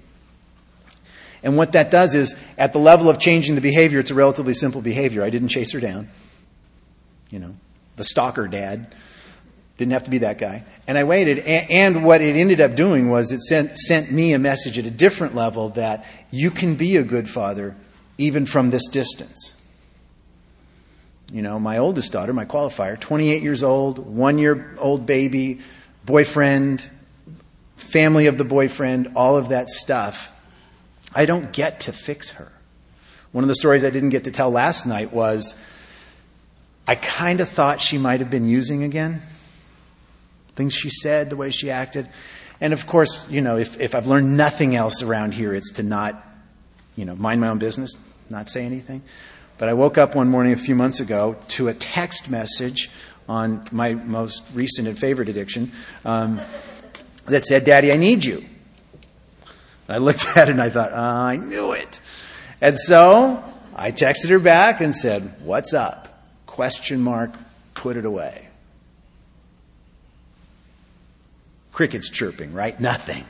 And what that does is, at the level of changing the behavior, it's a relatively simple behavior. I didn't chase her down. You know, the stalker dad. Didn't have to be that guy. And I waited. And what it ended up doing was it sent, sent me a message at a different level that you can be a good father even from this distance. You know, my oldest daughter, my qualifier, twenty-eight years old, one-year-old baby, boyfriend, family of the boyfriend, all of that stuff. I don't get to fix her. One of the stories I didn't get to tell last night was I kind of thought she might have been using again. Things she said, the way she acted. And of course, you know, if, if I've learned nothing else around here, it's to not, you know, mind my own business, not say anything. But I woke up one morning a few months ago to a text message on my most recent and favorite addiction um, that said, Daddy, I need you. I looked at it and I thought, oh, I knew it. And so I texted her back and said, what's up? Question mark, put it away. Crickets chirping, right? Nothing.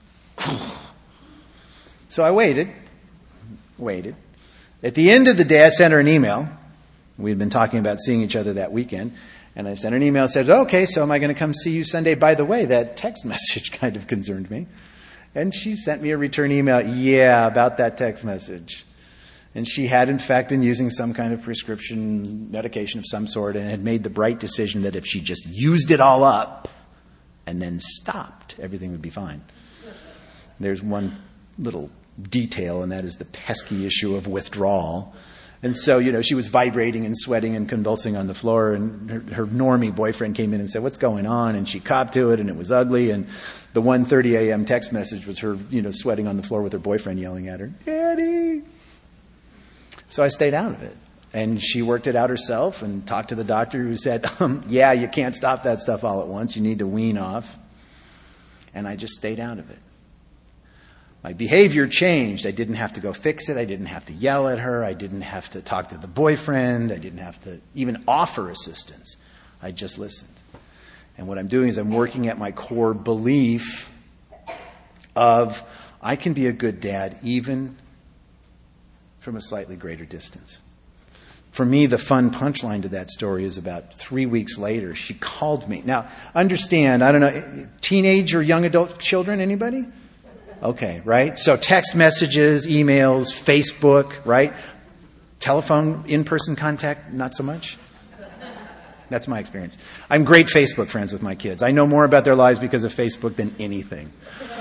So I waited, waited. At the end of the day, I sent her an email. We'd been talking about seeing each other that weekend. And I sent her an email that said, okay, so am I going to come see you Sunday? By the way, that text message kind of concerned me. And she sent me a return email, yeah, about that text message. And she had, in fact, been using some kind of prescription medication of some sort and had made the bright decision that if she just used it all up and then stopped, everything would be fine. There's one little detail, and that is the pesky issue of withdrawal. And so, you know, she was vibrating and sweating and convulsing on the floor, and her, her normie boyfriend came in and said, what's going on? And she copped to it, and it was ugly. And the one thirty a.m. text message was her, you know, sweating on the floor with her boyfriend yelling at her, Daddy! So I stayed out of it. And she worked it out herself and talked to the doctor who said, um, yeah, you can't stop that stuff all at once. You need to wean off. And I just stayed out of it. My behavior changed. I didn't have to go fix it. I didn't have to yell at her. I didn't have to talk to the boyfriend. I didn't have to even offer assistance. I just listened. And what I'm doing is I'm working at my core belief of I can be a good dad even from a slightly greater distance. For me, the fun punchline to that story is about three weeks later, she called me. Now, understand, I don't know, teenage or young adult children, anybody? Okay, right? So text messages, emails, Facebook, right? Telephone, in-person contact, not so much? That's my experience. I'm great Facebook friends with my kids. I know more about their lives because of Facebook than anything.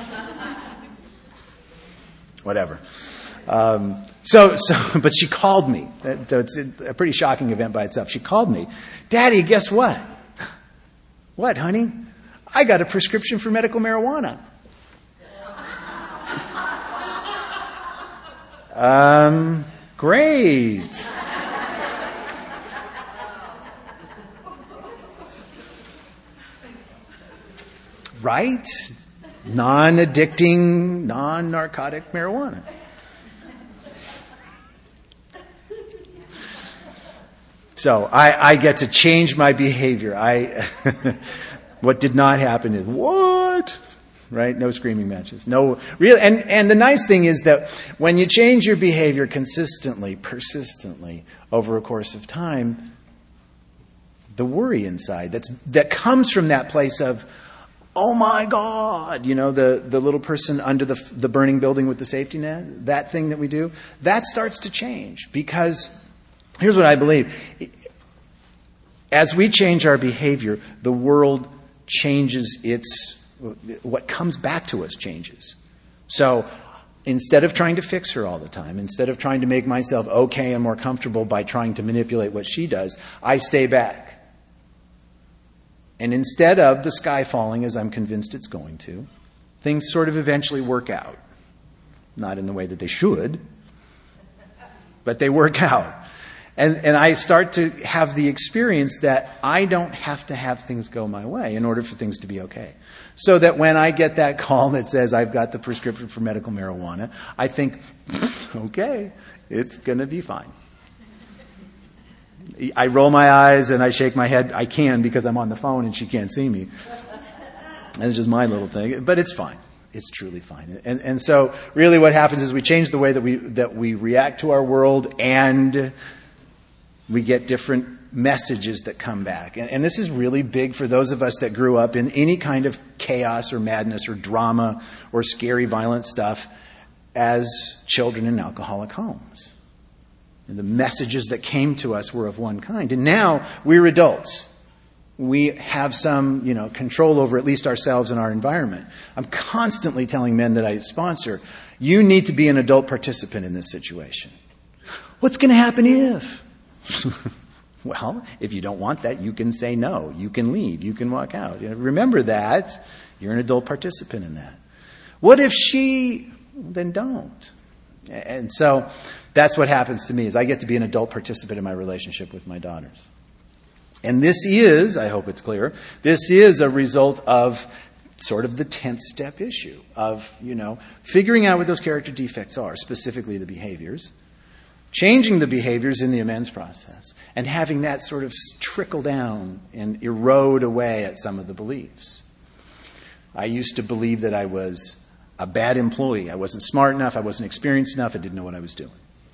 Whatever. Um, so, so, but she called me. So it's a pretty shocking event by itself. She called me. Daddy, guess what? What, honey? I got a prescription for medical marijuana. Um, great. Right? Non-addicting, non-narcotic marijuana. So I, I get to change my behavior. I, what did not happen is, what? Right? No screaming matches. No real, and, and the nice thing is that when you change your behavior consistently, persistently, over a course of time, the worry inside that's, that comes from that place of, oh my God, you know, the, the little person under the, the burning building with the safety net, that thing that we do, that starts to change. Because here's what I believe. As we change our behavior, the world changes its, what comes back to us changes. So instead of trying to fix her all the time, instead of trying to make myself okay and more comfortable by trying to manipulate what she does, I stay back. And instead of the sky falling, as I'm convinced it's going to, things sort of eventually work out. Not in the way that they should, but they work out. And, and I start to have the experience that I don't have to have things go my way in order for things to be okay. So that when I get that call that says I've got the prescription for medical marijuana, I think, okay, it's going to be fine. I roll my eyes and I shake my head. I can because I'm on the phone and she can't see me. That's just my little thing. But it's fine. It's truly fine. And, and so really what happens is we change the way that we, that we react to our world, and we get different messages that come back. And, and this is really big for those of us that grew up in any kind of chaos or madness or drama or scary, violent stuff as children in alcoholic homes. And the messages that came to us were of one kind. And now we're adults. We have some, you know, control over at least ourselves and our environment. I'm constantly telling men that I sponsor, you need to be an adult participant in this situation. What's going to happen if? Well, if you don't want that, you can say no. You can leave. You can walk out. You know, remember that. You're an adult participant in that. What if she... Then don't. And so that's what happens to me, is I get to be an adult participant in my relationship with my daughters. And this is, I hope it's clear, this is a result of sort of the tenth step issue of, you know, figuring out what those character defects are, specifically the behaviors, changing the behaviors in the amends process, and having that sort of trickle down and erode away at some of the beliefs. I used to believe that I was a bad employee. I wasn't smart enough. I wasn't experienced enough. I didn't know what I was doing.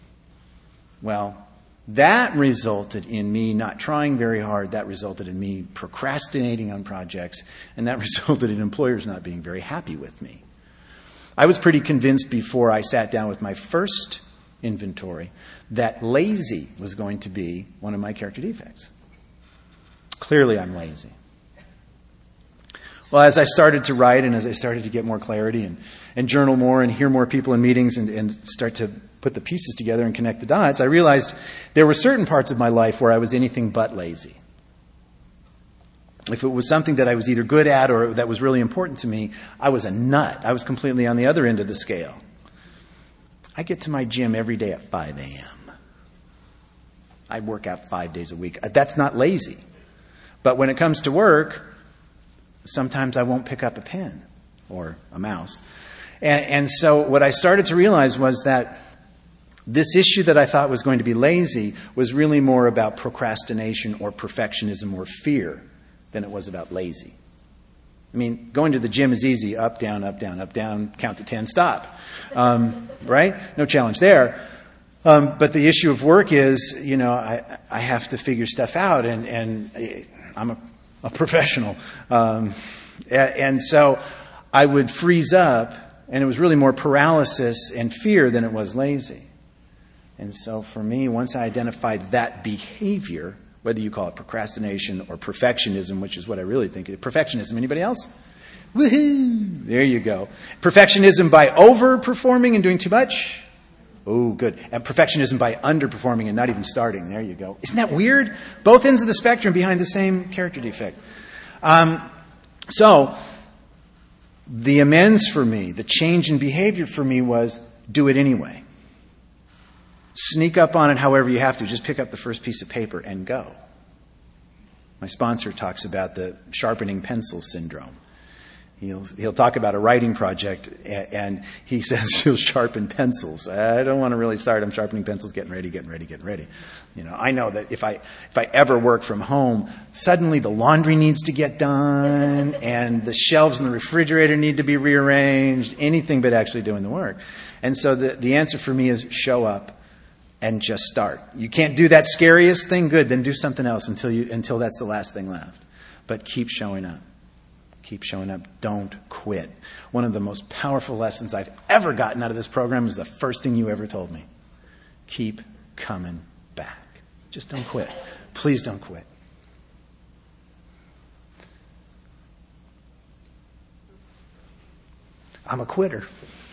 Well, that resulted in me not trying very hard. That resulted in me procrastinating on projects. And that resulted in employers not being very happy with me. I was pretty convinced before I sat down with my first inventory that lazy was going to be one of my character defects. Clearly, I'm lazy. Well, as I started to write and as I started to get more clarity and, and journal more and hear more people in meetings and, and start to put the pieces together and connect the dots, I realized there were certain parts of my life where I was anything but lazy. If it was something that I was either good at or that was really important to me, I was a nut. I was completely on the other end of the scale. I get to my gym every day at five a.m. I work out five days a week. That's not lazy. But when it comes to work, sometimes I won't pick up a pen or a mouse. And, and so what I started to realize was that this issue that I thought was going to be lazy was really more about procrastination or perfectionism or fear than it was about lazy. I mean, going to the gym is easy. Up, down, up, down, up, down, count to ten, stop. Um, right? No challenge there. Um, but the issue of work is, you know, I, I have to figure stuff out, and, and I'm a A professional. Um, and so I would freeze up, and it was really more paralysis and fear than it was lazy. And so for me, once I identified that behavior, whether you call it procrastination or perfectionism, which is what I really think it is. Perfectionism, anybody else? Woohoo! There you go. Perfectionism by overperforming and doing too much. Oh, good. And perfectionism by underperforming and not even starting. There you go. Isn't that weird? Both ends of the spectrum behind the same character defect. Um, so, the amends for me, the change in behavior for me was do it anyway. Sneak up on it however you have to. Just pick up the first piece of paper and go. My sponsor talks about the sharpening pencil syndrome. He'll, he'll talk about a writing project, and, and he says he'll sharpen pencils. I don't want to really start. I'm sharpening pencils, getting ready, getting ready, getting ready. You know, I know that if I if I ever work from home, suddenly the laundry needs to get done, and the shelves in the refrigerator need to be rearranged, anything but actually doing the work. And so the, the answer for me is show up and just start. You can't do that scariest thing, good, then do something else until you until that's the last thing left. But keep showing up. Keep showing up. Don't quit. One of the most powerful lessons I've ever gotten out of this program is the first thing you ever told me. Keep coming back. Just don't quit. Please don't quit. I'm a quitter.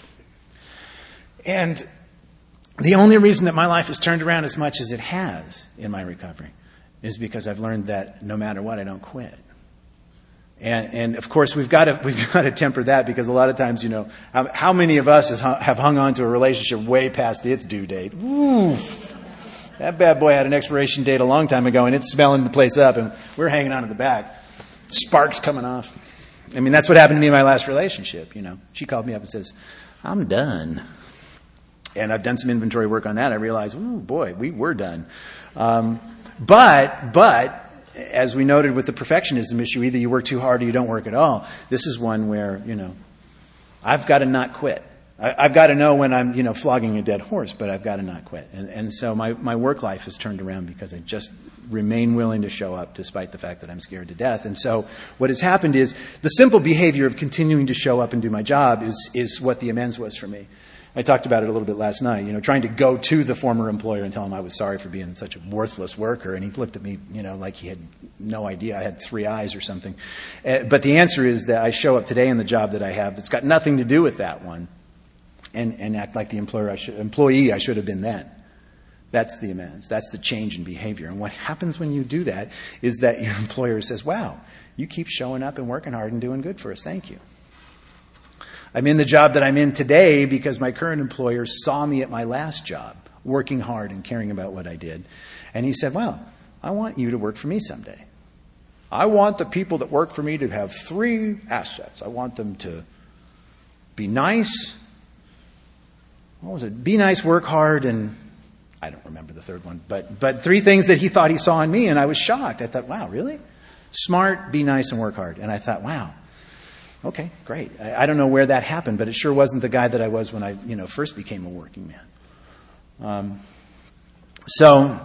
And the only reason that my life has turned around as much as it has in my recovery is because I've learned that no matter what, I don't quit. And, and of course, we've got to we've got to temper that, because a lot of times, you know, how, how many of us has, have hung on to a relationship way past its due date? Oof. That bad boy had an expiration date a long time ago, and it's smelling the place up, and we're hanging on to the back. Sparks coming off. I mean, that's what happened to me in my last relationship, you know. She called me up and says, I'm done. And I've done some inventory work on that. I realized, ooh, boy, we were done. Um, but, but... as we noted with the perfectionism issue, either you work too hard or you don't work at all. This is one where, you know, I've got to not quit. I, I've got to know when I'm, you know, flogging a dead horse, but I've got to not quit. And, and so my, my work life has turned around because I just remain willing to show up despite the fact that I'm scared to death. And so what has happened is the simple behavior of continuing to show up and do my job is, is what the amends was for me. I talked about it a little bit last night, you know, trying to go to the former employer and tell him I was sorry for being such a worthless worker. And he looked at me, you know, like he had no idea I had three eyes or something. Uh, but the answer is that I show up today in the job that I have that's got nothing to do with that one and, and act like the employer I should, employee I should have been then. That's the amends. That's the change in behavior. And what happens when you do that is that your employer says, wow, you keep showing up and working hard and doing good for us. Thank you. I'm in the job that I'm in today because my current employer saw me at my last job, working hard and caring about what I did. And he said, well, I want you to work for me someday. I want the people that work for me to have three assets. I want them to be nice. What was it? Be nice, work hard, and I don't remember the third one. But, but three things that he thought he saw in me, and I was shocked. I thought, wow, really? Smart, be nice, and work hard. And I thought, wow. Okay, great. I, I don't know where that happened, but it sure wasn't the guy that I was when I, you know, first became a working man. Um, so,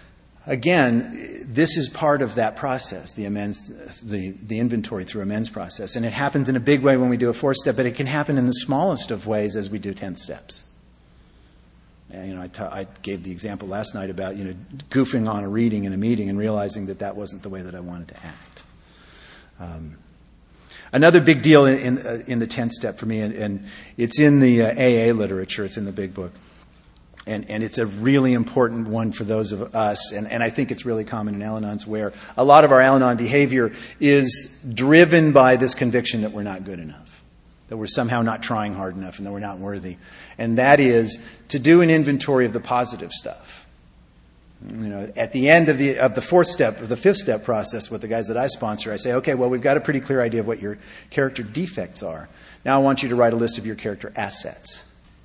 again, this is part of that process, the amends, the, the inventory through amends process. And it happens in a big way when we do a fourth step, but it can happen in the smallest of ways as we do ten steps. And, you know, I, ta- I gave the example last night about, you know, goofing on a reading in a meeting and realizing that that wasn't the way that I wanted to act. Um, Another big deal in in, uh, in the tenth step for me, and, and it's in the uh, A A literature, it's in the big book, and, and it's a really important one for those of us, and, and I think it's really common in Al-Anons, where a lot of our Al-Anon behavior is driven by this conviction that we're not good enough, that we're somehow not trying hard enough, and that we're not worthy. And that is to do an inventory of the positive stuff. You know, at the end of the of the fourth step, or the fifth step process with the guys that I sponsor, I say, okay, well, we've got a pretty clear idea of what your character defects are. Now I want you to write a list of your character assets.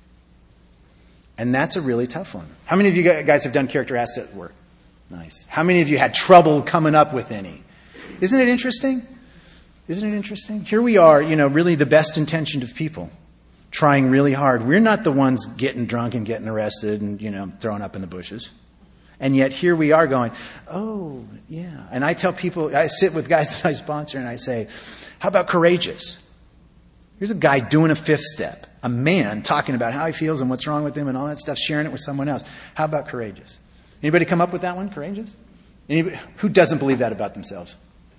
And that's a really tough one. How many of you guys have done character asset work? Nice. How many of you had trouble coming up with any? Isn't it interesting? Isn't it interesting? Here we are, you know, really the best intentioned of people, trying really hard. We're not the ones getting drunk and getting arrested and, you know, thrown up in the bushes. And yet here we are going, oh, yeah. And I tell people, I sit with guys that I sponsor and I say, how about courageous? Here's a guy doing a fifth step, a man talking about how he feels and what's wrong with him and all that stuff, sharing it with someone else. How about courageous? Anybody come up with that one, courageous? Anybody, who doesn't believe that about themselves?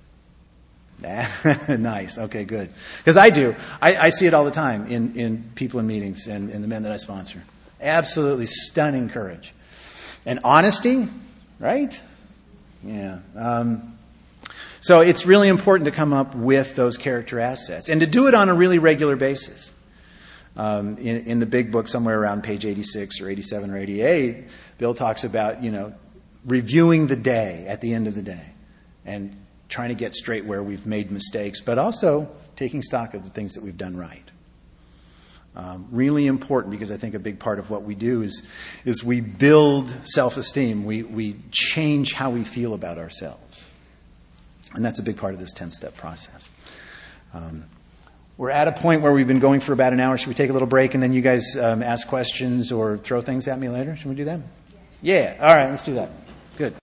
Nice. Okay, good. Because I do. I, I see it all the time in, in people in meetings and, and the men that I sponsor. Absolutely stunning courage. And honesty, right? Yeah. Um, so it's really important to come up with those character assets and to do it on a really regular basis. Um, in, in the big book, somewhere around page eighty-six or eighty-seven or eighty-eight, Bill talks about, you know, reviewing the day at the end of the day and trying to get straight where we've made mistakes, but also taking stock of the things that we've done right. Um, really important, because I think a big part of what we do is is we build self-esteem. We we change how we feel about ourselves, and that's a big part of this ten-step process. Um, we're at a point where we've been going for about an hour. Should we take a little break and then you guys um, ask questions or throw things at me later? Should we do that? Yeah. All right. Let's do that. Good.